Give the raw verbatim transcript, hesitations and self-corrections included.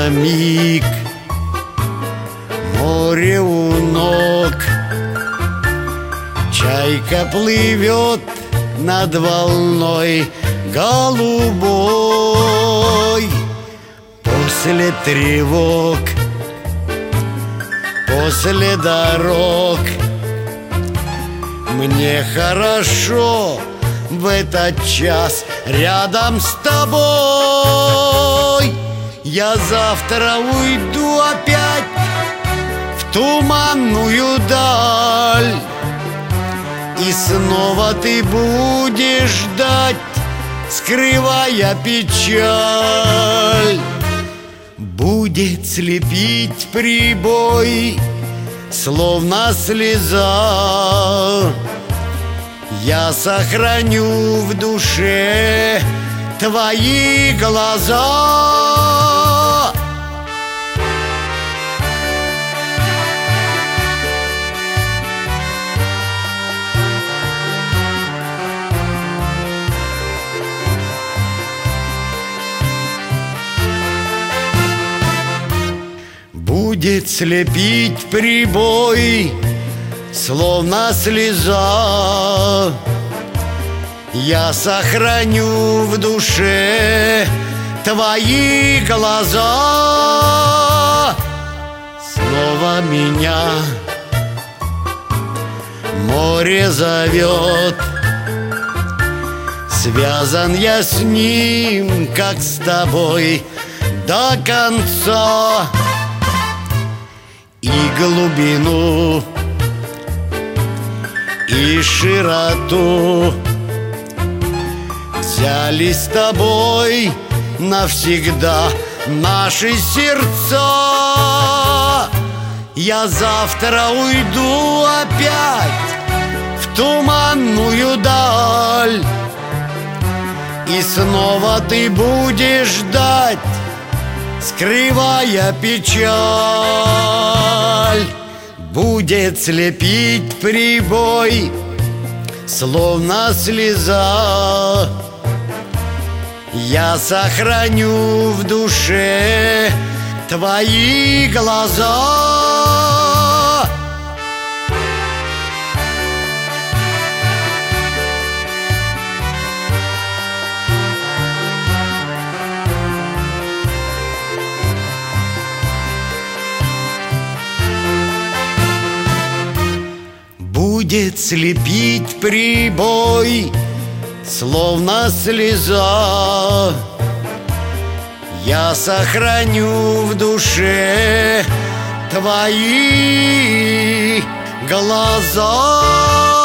на миг, море у ног. Чайка плывет над волной голубой. После тревог, после дорог мне хорошо в этот час рядом с тобой. Я завтра уйду опять в туманную даль, и снова ты будешь ждать, скрывая печаль. Будет слепить прибой, словно слеза. Я сохраню в душе твои глаза. Будет слепить прибой, словно слеза. Я сохраню в душе твои глаза. Снова меня море зовет, связан я с ним, как с тобой, до конца. И глубину, и широту взяли с тобой навсегда наши сердца. Я завтра уйду опять в туманную даль, и снова ты будешь ждать, скрывая печаль. Будет слепить прибой, словно слеза. Я сохраню в душе твои глаза. Будет слепить прибой, словно слеза. Я сохраню в душе твои глаза.